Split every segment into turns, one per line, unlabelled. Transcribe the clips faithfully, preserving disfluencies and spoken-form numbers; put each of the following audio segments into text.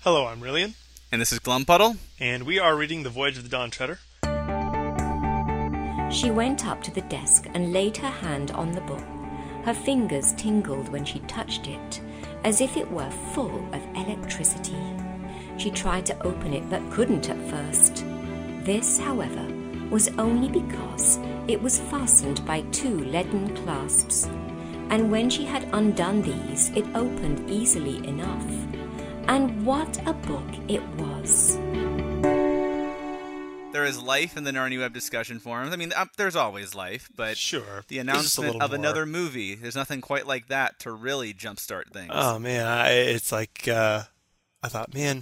Hello, I'm Rillian,
And this is Glumpuddle.
and we are reading The Voyage of the Dawn Treader.
She went up to the desk and laid her hand on the book. Her fingers tingled when she touched it, as if it were full of electricity. She tried to open it but couldn't at first. This, however, was only because it was fastened by two leaden clasps, and when she had undone these, it opened easily enough. And what a book it was!
There is life in the Narnia Web discussion forums. I mean, uh, there's always life, but
Sure.
the
It's just a
announcement
little
of
more.
another movie, there's nothing quite like that to really jumpstart things.
Oh, man, I, it's like, uh, I thought, man,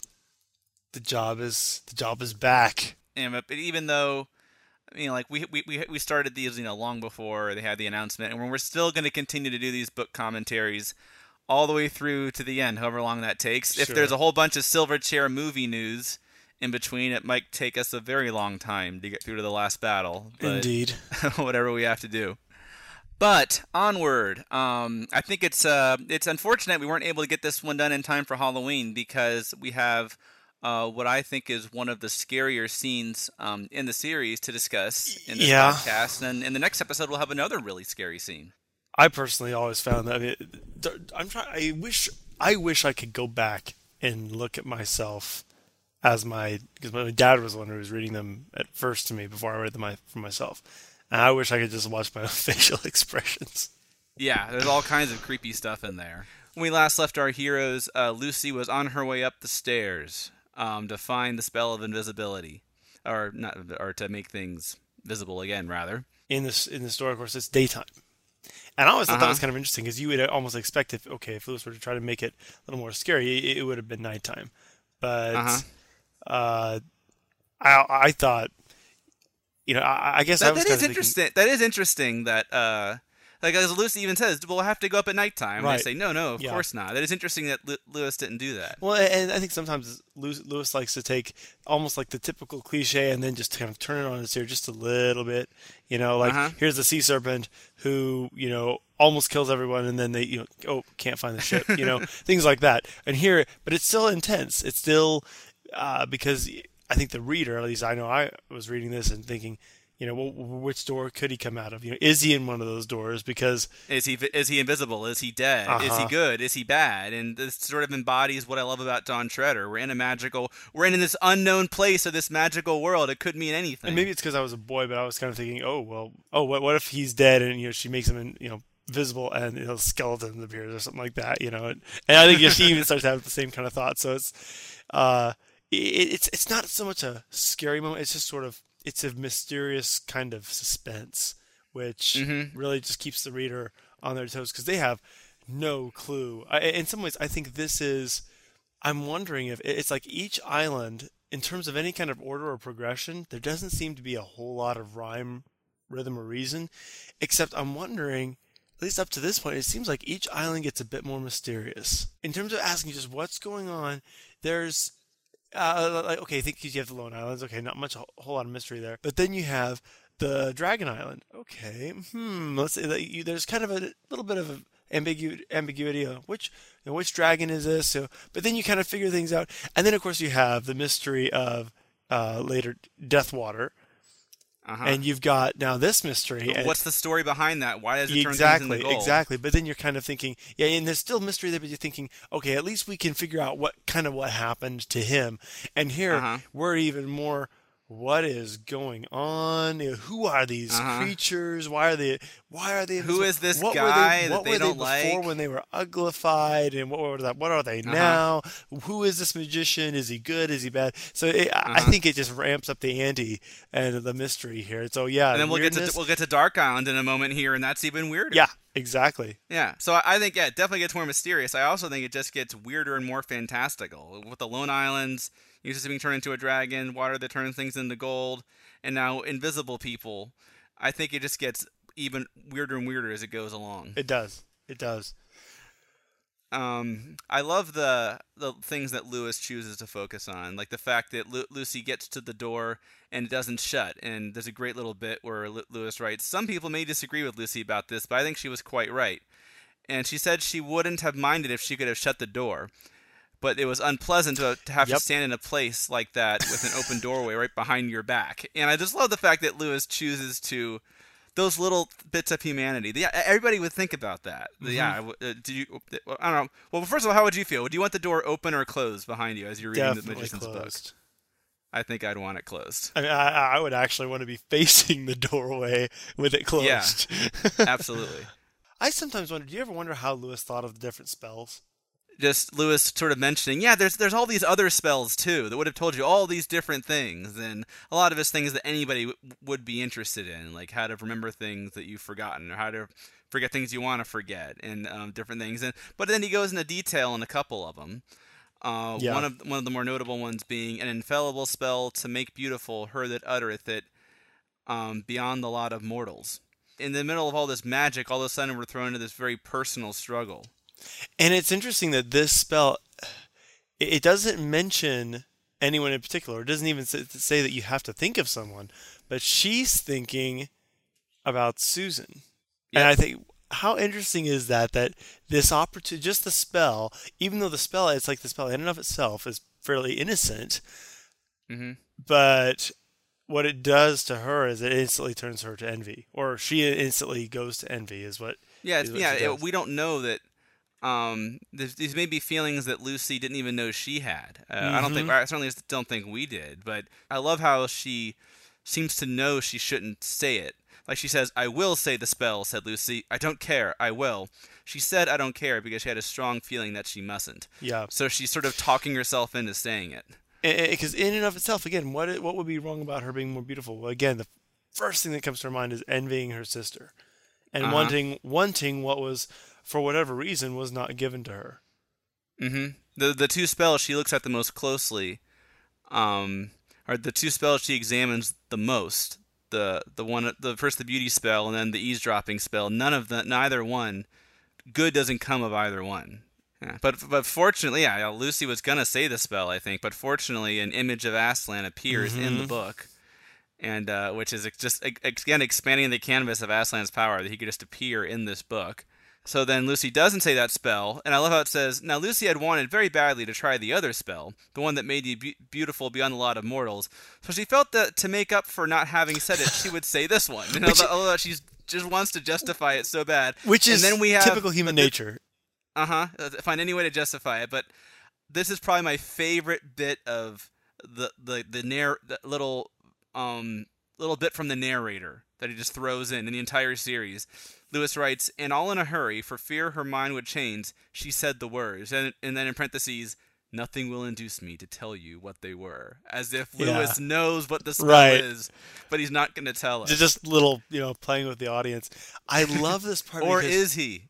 the job is, the job is back.
And but even though, you know, like we we we we started these, you know, long before they had the announcement, and we're still going to continue to do these book commentaries all the way through to the end, however long that takes. If
Sure.
there's a whole bunch of Silverchair movie news in between, it might take us a very long time to get through to the last battle. But
Indeed.
whatever we have to do. But onward. Um, I think it's uh, it's unfortunate we weren't able to get this one done in time for Halloween because we have uh, what I think is one of the scarier scenes um, in the series to discuss in this
Yeah.
podcast. And in the next episode, we'll have another really scary scene.
I personally always found that, I mean, th- I'm trying, I wish, I wish I could go back and look at myself as my, because my dad was the one who was reading them at first to me before I read them my, for myself. And I wish I could just watch my own facial expressions.
Yeah, there's all kinds of creepy stuff in there. When we last left our heroes, uh, Lucy was on her way up the stairs um, to find the spell of invisibility, or not, or to make things visible again, rather.
In this, in the story, of course, it's daytime. And I always thought that
Uh-huh.
was kind of interesting because you would almost expect if, okay, if Lewis were to try to make it a little more scary, it, it would have been nighttime. But
Uh-huh.
uh, I, I thought, you know, I, I guess I
That,
was
that
kind
is
of thinking,
interesting. That is interesting. That uh, like as Lucy even says, "Well, I have to go up at nighttime." And
Right.
I say, "No, no, of
Yeah.
course not." That is interesting that Lu- Lewis didn't do that.
well, and I think sometimes Lewis, Lewis likes to take almost like the typical cliche and then just kind of turn it on its ear just a little bit. You know, like
Uh-huh.
here's the sea serpent who, you know, almost kills everyone and then they, you know, oh, can't find the ship, you know, things like that. And here, but it's still intense. It's still, uh, because I think the reader, at least I know I was reading this and thinking, you know, well, which door could he come out of? You know, is he in one of those doors? Because
Is he is he invisible? Is he dead? Is he
Uh-huh.
good? Is he bad? And this sort of embodies what I love about Dawn Treader. We're in a magical, we're in this unknown place of this magical world. It could mean anything.
and maybe it's because I was a boy, but I was kind of thinking, oh well, oh what what if he's dead and you know she makes him in, you know visible and you know skeleton appears or something like that, you know, and, and I think yeah, she even starts to have the same kind of thought. So it's uh it, it's it's not so much a scary moment. It's just sort of it's a mysterious kind of suspense, which
Mhm.
really just keeps the reader on their toes because they have no clue. I, in some ways, I think this is. I'm wondering if it's like each island, in terms of any kind of order or progression, there doesn't seem to be a whole lot of rhyme, rhythm, or reason. Except I'm wondering, at least up to this point, it seems like each island gets a bit more mysterious. In terms of asking just what's going on, there's, uh, like, okay, I think you have the Lone Islands. Okay, not much, a whole lot of mystery there. But then you have the Dragon Island. Okay, hmm, let's say that you, there's kind of a little bit of a ambigu- ambiguity of which you know, which dragon is this. So, but then you kind of figure things out, and then of course you have the mystery of uh, later Deathwater,
uh-huh.
and you've got now this mystery. and-
What's the story behind that? Why does it turn
exactly,
things into gold?
exactly. But then you're kind of thinking, yeah, and there's still mystery there, but you're thinking, okay, at least we can figure out what kind of what happened to him. And here
Uh-huh.
we're even more. What is going on? You know, Who are these
Uh-huh.
creatures? Why are they? Why are they?
Who is this
what
guy
were they,
that
what
they
were
don't
they before
like?
when they were uglified? And what were that? What are they now? Who is this magician? Is he good? Is he bad? So it, I
Uh-huh.
think it just ramps up the ante and the mystery here. So yeah,
And then we'll get to
weirdness-
we'll get to Dark Island in a moment here, and that's even weirder.
yeah, exactly.
Yeah, so I I think, yeah, it definitely gets more mysterious. I also think it just gets weirder and more fantastical. With the Lone Islands, usually being turned into a dragon, water that turns things into gold, and now invisible people. I think it just gets even weirder and weirder as it goes along.
It does. It does.
Um, I love the the things that Lewis chooses to focus on, like the fact that Lu- Lucy gets to the door and it doesn't shut. And there's a great little bit where Lu- Lewis writes, "Some people may disagree with Lucy about this, but I think she was quite right." And she said she wouldn't have minded if she could have shut the door. but it was unpleasant to, to have
Yep.
to stand in a place like that with an open doorway right behind your back. And I just love the fact that Lewis chooses to those little bits of humanity. The, everybody would think about that. The,
Mm-hmm.
Yeah, uh, do you? I don't know. Well, first of all, how would you feel? Would you want the door open or closed behind you as you're reading the
Definitely
Magician's book?
closed.
I think I'd want it closed.
I mean, I, I would actually want to be facing the doorway with it closed.
Absolutely.
I sometimes wonder, do you ever wonder how Lewis thought of the different spells?
Just Lewis sort of mentioning, yeah, there's there's all these other spells too that would have told you all these different things, and a lot of it's things that anybody w- would be interested in, like how to remember things that you've forgotten, or how to forget things you want to forget, and um, different things. And but then he goes into detail in a couple of them. Uh,
Yeah.
One of one of the more notable ones being an infallible spell to make beautiful her that uttereth it, um, beyond the lot of mortals. In the middle of all this magic, all of a sudden we're thrown into this very personal struggle.
And it's interesting that this spell, it it doesn't mention anyone in particular. It doesn't even s- say that you have to think of someone, but she's thinking about Susan. And
Yep.
I think, how interesting is that, that this opportunity, just the spell, even though the spell, it's like the spell in and of itself is fairly innocent,
Mm-hmm.
but what it does to her is it instantly turns her to envy, or she instantly goes to envy is what.
Yeah,
is
it's,
what
yeah.
she
It,
does.
we don't know that. Um, there's, these may be feelings that Lucy didn't even know she had. Uh, I don't think.
Mhm.
I certainly don't think we did. But I love how she seems to know she shouldn't say it. Like she says, "I will say the spell," said Lucy. "I don't care. I will." She said, "I don't care," because she had a strong feeling that she mustn't.
Yeah.
So she's sort of talking herself into saying it.
Because in and of itself, again, what what would be wrong about her being more beautiful? Well, again, the first thing that comes to her mind is envying her sister, and
Uh-huh.
wanting wanting what was, for whatever reason, was not given to her.
Mm-hmm. The the two spells she looks at the most closely, um, are the two spells she examines the most. The the one the first the beauty spell and then the eavesdropping spell. None of the neither one, good doesn't come of either one. Yeah. But but fortunately, yeah, Lucy was gonna say the spell, I think. But fortunately, an image of Aslan appears in the
Mhm.
book, and uh, which is ex- just ex- again expanding the canvas of Aslan's power, that he could just appear in this book. So then Lucy doesn't say that spell, and I love how it says, "Now Lucy had wanted very badly to try the other spell, the one that made you be- beautiful beyond the lot of mortals. So she felt that to make up for not having said it, she would say this one. You know,
Which-
the, although she just wants to justify it so bad.
Which is
and then we have
typical human
the-
nature.
Uh-huh. Uh, Find any way to justify it, but this is probably my favorite bit of the the the, narr- the little um little bit from the narrator that he just throws in in the entire series. Lewis writes, "And all in a hurry, for fear her mind would change, she said the words," and and then in parentheses, "Nothing will induce me to tell you what they were," as if
Yeah.
Lewis knows what the spell
Right.
is, but he's not going to tell us.
It's just little, you know, playing with the audience. I love this part.
Or
because
is he?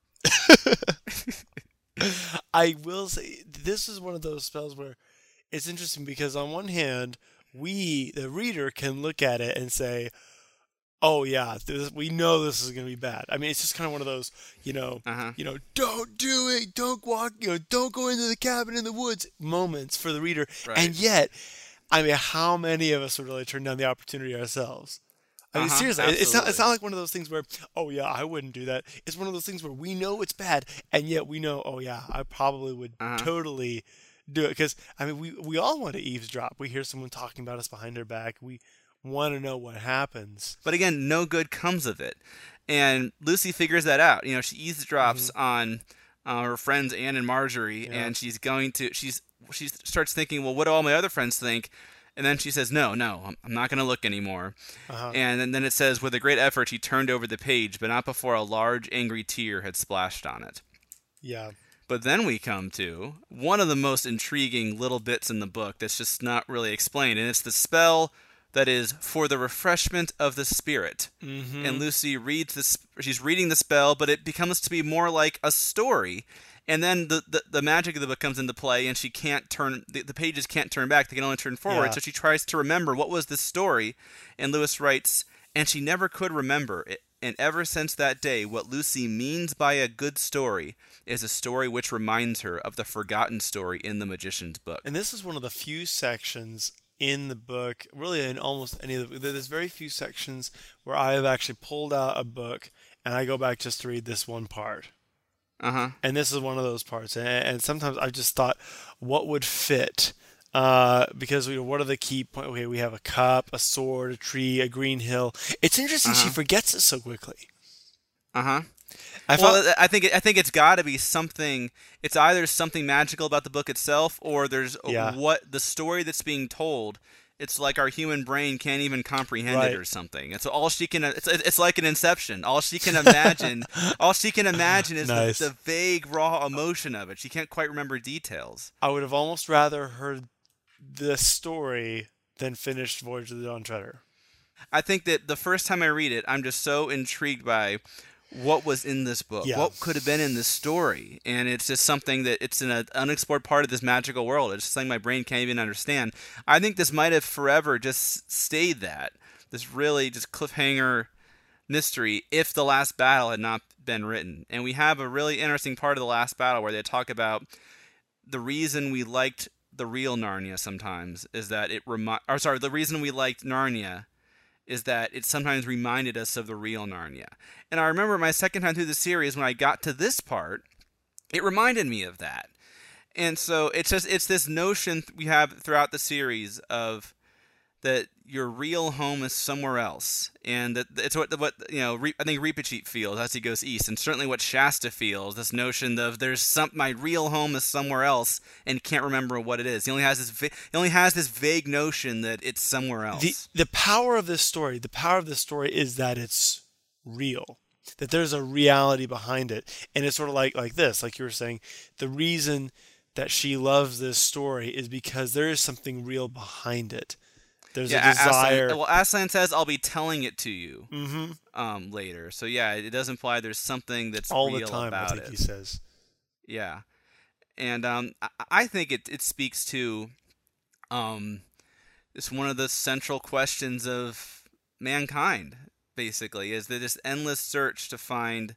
I will say this is one of those spells where it's interesting because on one hand, we, the reader, can look at it and say, "Oh yeah, this, we know this is going to be bad." I mean, it's just kind of one of those, you know,
Uh-huh.
you know, don't do it, don't walk, you know, don't go into the cabin in the woods moments for the reader.
Right.
And yet, I mean, how many of us would really turn down the opportunity ourselves? I mean,
Uh-huh,
seriously, it's not, it's
absolutely.
not like one of those things where, oh yeah, I wouldn't do that. It's one of those things where we know it's bad, and yet we know, oh yeah, I probably would
Uh-huh.
totally do it. Because, I mean, we, we all want to eavesdrop. We hear someone talking about us behind our back. We want to know what happens.
But again, no good comes of it. And Lucy figures that out. You know, she eavesdrops on uh, her friends Anne and Marjorie,
Mm-hmm. Yeah.
and she's going to she's she starts thinking, well, what do all my other friends think? And then she says, no, no, I'm, I'm not going to look anymore.
Uh-huh.
And then, then it says, with a great effort, he turned over the page, but not before a large, angry tear had splashed on it.
Yeah.
But then we come to one of the most intriguing little bits in the book that's just not really explained, and it's the spell that is for the refreshment of the spirit.
Mm-hmm.
And Lucy reads this. She's reading the spell, but it becomes to be more like a story. And then the, the, the magic of the book comes into play, and she can't turn the, the pages can't turn back; they can only turn forward.
Yeah.
So she tries to remember what was the story. And Lewis writes, and she never could remember it. And ever since that day, what Lucy means by a good story is a story which reminds her of the forgotten story in the magician's book.
And this is one of the few sections in the book, really in almost any of the, there's very few sections where I have actually pulled out a book and I go back just to read this one part.
Uh-huh.
And this is one of those parts. And, and sometimes I just thought, what would fit? Uh, because you know, what are the key points? Okay, we have a cup, a sword, a tree, a green hill. It's interesting
Uh-huh.
she forgets it so quickly.
Uh-huh.
I
well,
felt,
I think it, I think it's got to be something. It's either something magical about the book itself, or there's
Yeah.
what the story that's being told. It's like our human brain can't even comprehend
Right.
it or something. It's all she can. It's it's like an Inception. All she can imagine. all she can imagine is
Nice.
the, the vague raw emotion of it. She can't quite remember details.
I would have almost rather heard the story than finished Voyage of the Dawn Treader.
I think that the first time I read it, I'm just so intrigued by what was in this book,
Yeah.
what could have been in this story, and it's just something that it's an unexplored part of this magical world. It's something my brain can't even understand. I think this might have forever just stayed that, this really just cliffhanger mystery, if the last battle had not been written. And we have a really interesting part of the last battle where they talk about the reason we liked the real Narnia sometimes is that it remi- or sorry, the reason we liked Narnia is that it sometimes reminded us of the real Narnia. And I remember my second time through the series, when I got to this part, it reminded me of that. And so it's just it's this notion we have throughout the series of that your real home is somewhere else, and that it's what what you know. I think Reepicheep feels as he goes east, and certainly what Shasta feels. This notion of there's some my real home is somewhere else, and can't remember what it is. He only has this va- he only has this vague notion that it's somewhere else.
The the power of this story, the power of this story is that it's real. That there's a reality behind it. And it's sort of like like this, like you were saying, the reason that she loves this story is because there is something real behind it. There's
yeah,
a desire.
Aslan, well, Aslan says, "I'll be telling it to you
Mm-hmm.
um, later." So yeah, it does imply there's something that's
All
real
the time,
about
I think
it.
he says.
Yeah, and um, I, I think it it speaks to um, it's one of the central questions of mankind. Basically, is that this endless search to find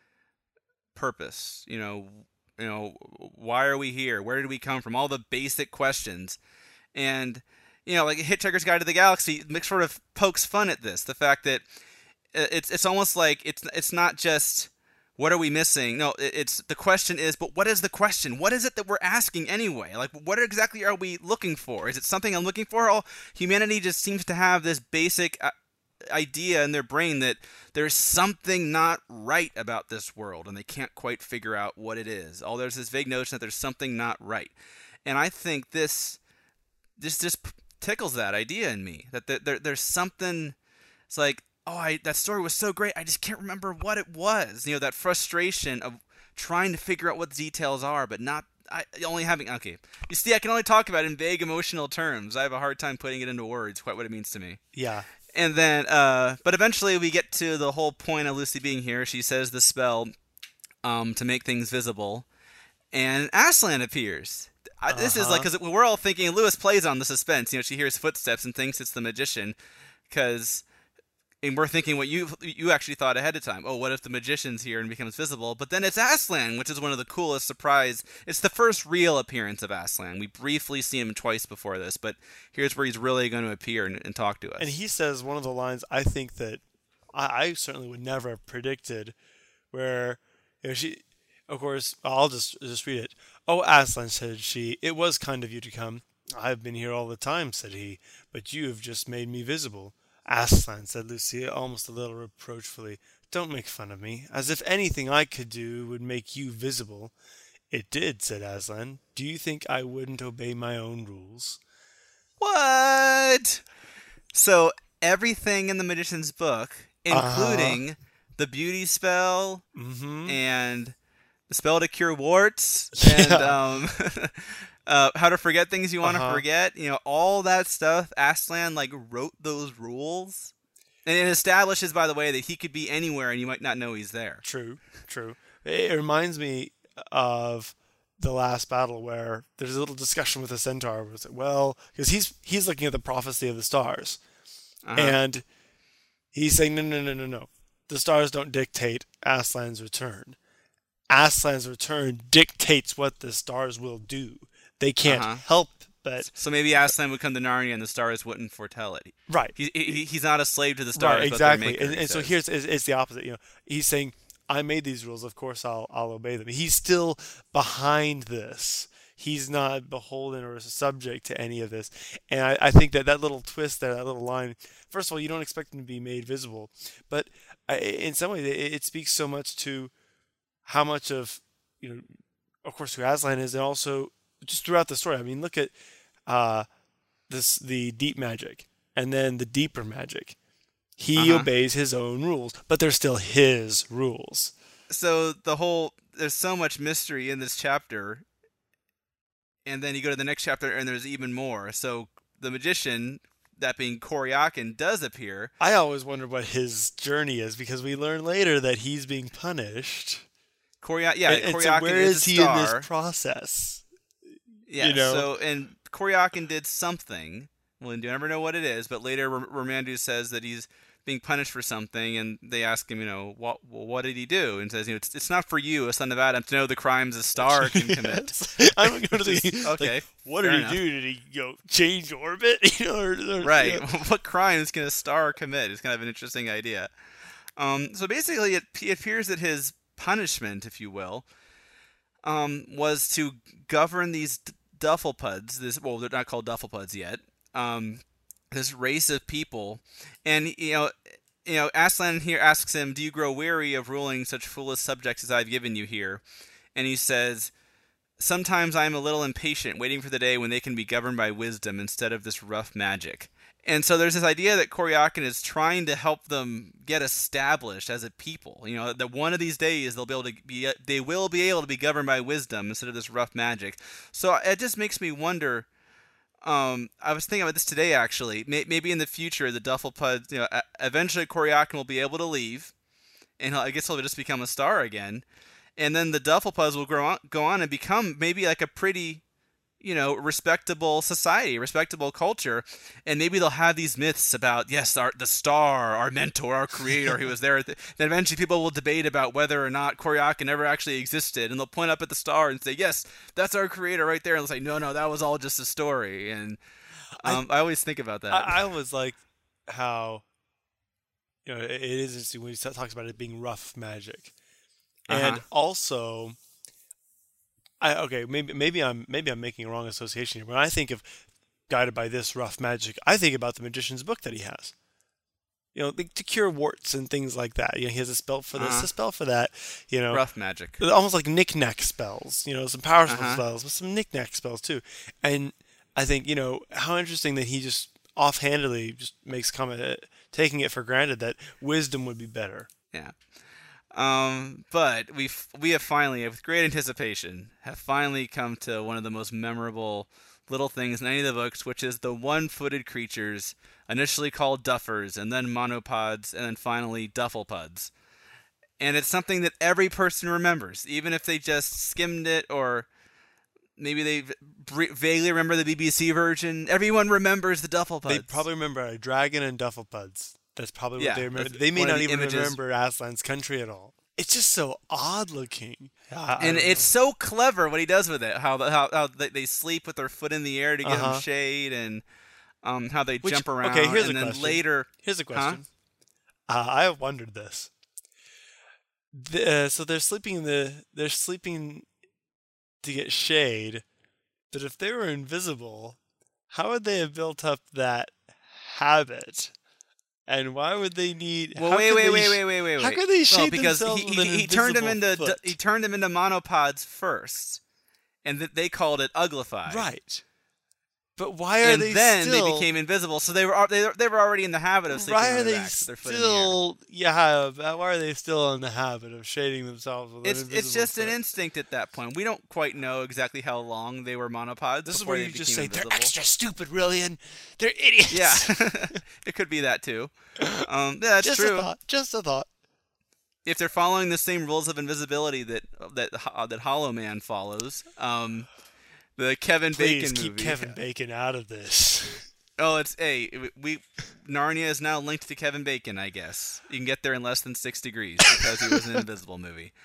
purpose. You know, you know, why are we here? Where did we come from? All the basic questions, and you know, like Hitchhiker's Guide to the Galaxy, Mick sort of pokes fun at this. The fact that it's it's almost like it's it's not just what are we missing. No, it's the question is, but what is the question? What is it that we're asking anyway? Like, what exactly are we looking for? Is it something I'm looking for? All humanity just seems to have this basic idea in their brain that there's something not right about this world, and they can't quite figure out what it is. Oh, there's this vague notion that there's something not right, and I think this this just tickles that idea in me that there, there there's something. It's like, oh, I that story was so great, I just can't remember what it was. You know, that frustration of trying to figure out what the details are, but not I, only having. Okay, you see, I can only talk about it in vague emotional terms. I have a hard time putting it into words, quite what it means to me.
Yeah.
And then, uh, but eventually we get to the whole point of Lucy being here. She says the spell um, to make things visible, and Aslan appears. I, this
Uh-huh.
is like, because we're all thinking, Lewis plays on the suspense. You know, she hears footsteps and thinks it's the magician, because, and we're thinking what you you actually thought ahead of time. Oh, what if the magician's here and becomes visible? But then it's Aslan, which is one of the coolest surprise. It's the first real appearance of Aslan. We briefly see him twice before this, but here's where he's really going to appear and, and talk to us.
And he says one of the lines I think that I, I certainly would never have predicted, where you know, she, of course, I'll just just read it. "Oh, Aslan," said she, "it was kind of you to come. I've been here all the time," said he, "but you have just made me visible." "Aslan," said Lucy, almost a little reproachfully, "don't make fun of me, as if anything I could do would make you visible." "It did," said Aslan. "Do you think I wouldn't obey my own rules?"
What? So everything in the magician's book, including
Uh-huh.
the beauty spell
Mm-hmm.
and the spell to cure warts
Yeah.
and um, uh, how to forget things you want to
Uh-huh.
forget, you know, all that stuff. Aslan like wrote those rules, and it establishes, by the way, that he could be anywhere and you might not know he's there.
True, true. It reminds me of the last battle where there's a little discussion with the centaur. Where it's like, well, because he's he's looking at the prophecy of the stars,
Uh-huh.
and he's saying, no, no, no, no, no. The stars don't dictate Aslan's return. Aslan's return dictates what the stars will do. They can't
Uh-huh.
help but
So maybe Aslan would come to Narnia and the stars wouldn't foretell it.
right.
He, he, he's not a slave to the stars.
Right,
but their
exactly.
maker,
and
he
and so
says.
here's it's, it's the opposite. You know, he's saying I made these rules. Of course, I'll I'll obey them. He's still behind this. He's not beholden or subject to any of this. And I, I think that that little twist there, that little line, first of all, you don't expect him to be made visible. But I, in some ways, it, it speaks so much to how much of, you know, of course, who Aslan is, and also just throughout the story. I mean, look at uh, this the deep magic and then the deeper magic. He
uh-huh.
obeys his own rules, but they're still his rules.
So the whole, there's so much mystery in this chapter. And then you go to the next chapter, and there's even more. So the magician, that being Koryakin, does appear.
I always wonder what his journey is, because we learn later that he's being punished.
Korya- yeah,
and, and
Koryakin
so where
is,
is
a
he
star.
in this process?
Yeah,
you know?
so, and Koryakin did something. We'll never know what it is, but later R- Romandu says that he's being punished for something, and they ask him, you know, what well, what did he do? And says, you know, it's, it's not for you, a son of Adam, to know the crimes a star can commit.
I'm going to think,
okay,
like, what did he
enough.
do? Did he, you know, change orbit? You know, or, or,
right.
You know.
What crimes can a star commit? It's kind of an interesting idea. Um, so basically, it, it appears that his punishment, if you will, um, was to govern these d- Dufflepuds. This, well, they're not called Dufflepuds yet. Um, this race of people, and you know, you know, Aslan here asks him, "Do you grow weary of ruling such foolish subjects as I've given you here?" And he says, "Sometimes I am a little impatient, waiting for the day when they can be governed by wisdom instead of this rough magic." And so there's this idea that Koryakin is trying to help them get established as a people. You know, that one of these days they'll be able to be, they will be able to be governed by wisdom instead of this rough magic. So it just makes me wonder. Um, I was thinking about this today, actually. Maybe in the future, the Dufflepuds, you know, eventually Koryakin will be able to leave, and I guess he'll just become a star again. And then the Dufflepuds will grow on, go on and become maybe like a pretty, you know, respectable society, respectable culture. And maybe they'll have these myths about, yes, our, the star, our mentor, our creator, who was there. Then eventually people will debate about whether or not Koryakin ever actually existed. And they'll point up at the star and say, yes, that's our creator right there. And they'll say, no, no, that was all just a story. And um, I, I always think about that.
I, I was like how, you know, it, it is interesting when he talks about it being rough magic. And
uh-huh.
also, I okay, maybe maybe I'm maybe I'm making a wrong association here. When I think of guided by this rough magic, I think about the magician's book that he has. You know, to cure warts and things like that. You know, he has a spell for this,
uh-huh.
a spell for that. You know,
rough magic,
almost like knick-knack spells. You know, some powerful
uh-huh.
spells, but some knick-knack spells too. And I think, you know, how interesting that he just offhandedly just makes comment, taking it for granted that wisdom would be better.
Yeah. Um, but we we have finally, with great anticipation, have finally come to one of the most memorable little things in any of the books, which is the one-footed creatures, initially called Duffers, and then Monopods, and then finally Dufflepuds. And it's something that every person remembers, even if they just skimmed it, or maybe they v- vaguely remember the B B C version. Everyone remembers the Dufflepuds.
They probably remember a dragon and Dufflepuds. That's probably what
yeah,
they remember. They may
not
not even
images.
remember Aslan's country at all. It's just so odd looking. I,
and
I
it's
know.
so clever what he does with it. How how, how they, they sleep with their foot in the air to get
uh-huh.
them shade, and um, how they
Which,
jump around.
Okay, here's
and
a
then
question.
later,
Here's a question. Huh? Uh, I have wondered this. The, uh, so they're sleeping in the they're sleeping to get shade, but if they were invisible, how would they have built up that habit? And why would they need?
Well,
how
wait,
could
wait,
they
wait,
sh-
wait, wait, wait,
How
wait.
could they shade
well, because
themselves
he,
with
he,
an
he turned them into
invisible foot?
he turned them into monopods first, and th- they called it Uglify.
Right. But why are
and
they
then
still?
they became invisible, so they were al- they, they were already in the habit of sleeping
Why
on
are
their
they
backs with their foot in the air.
still? Yeah. Why are they still in the habit of shading themselves with
It's
an invisible
it's just
foot?
an instinct at that point. We don't quite know exactly how long they were monopods.
This is
before
where
they
you just
became
say
invisible.
they're extra stupid, Rillian. They're idiots.
Yeah, it could be that too. Um, yeah, that's
just
true.
a thought. Just a thought.
If they're following the same rules of invisibility that that uh, that Hollow Man follows, um, the Kevin
Please
Bacon
keep
movie.
Kevin Bacon out of this.
Oh, it's hey, we Narnia is now linked to Kevin Bacon. I guess you can get there in less than six degrees because he was in an Invisible movie.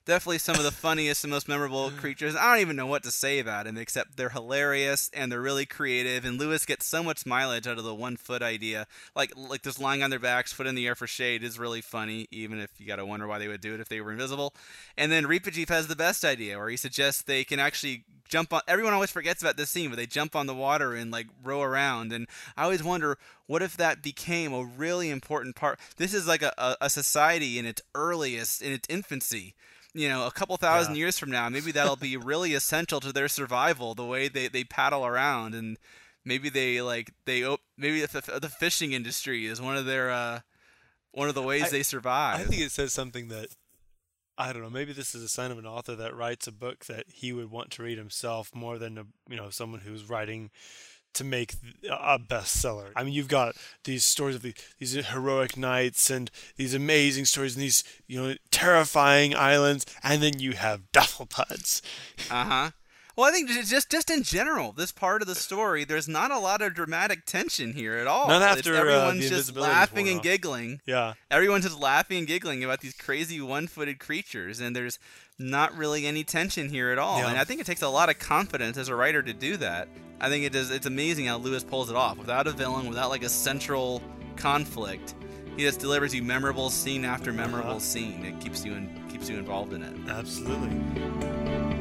definitely some of the funniest and most memorable creatures. I don't even know what to say about them, except they're hilarious and they're really creative. And Lewis gets so much mileage out of the one foot idea. Like like just lying on their backs, foot in the air for shade is really funny, even if you got to wonder why they would do it if they were invisible. And then Reepigeef has the best idea, where he suggests they can actually jump on. Everyone always forgets about this scene, but they jump on the water and like row around. And I always wonder, what if that became a really important part? This is like a, a, a society in its earliest, in its infancy. You know, a couple thousand yeah. years from now, maybe that'll be really essential to their survival, the way they, they paddle around. And maybe they like they maybe the, the fishing industry is one of their uh, one of the ways I, they survive.
I think it says something that, I don't know, maybe this is a sign of an author that writes a book that he would want to read himself more than a, you know, someone who's writing to make a bestseller. I mean, you've got these stories of the, these heroic knights and these amazing stories and these, you know, terrifying islands, and then you have Dufflepuds.
Uh-huh. Well, I think just just in general, this part of the story, there's not a lot of dramatic tension here at all.
Not after
it's, everyone's
uh, the
just laughing and giggling.
Yeah.
Everyone's just laughing and giggling about these crazy one-footed creatures, and there's not really any tension here at all. Yeah. And I think it takes a lot of confidence as a writer to do that. I think it does. It's amazing how Lewis pulls it off without a villain, without like a central conflict. He just delivers you memorable scene after memorable uh-huh. scene. It keeps you in, keeps you involved in it.
Absolutely.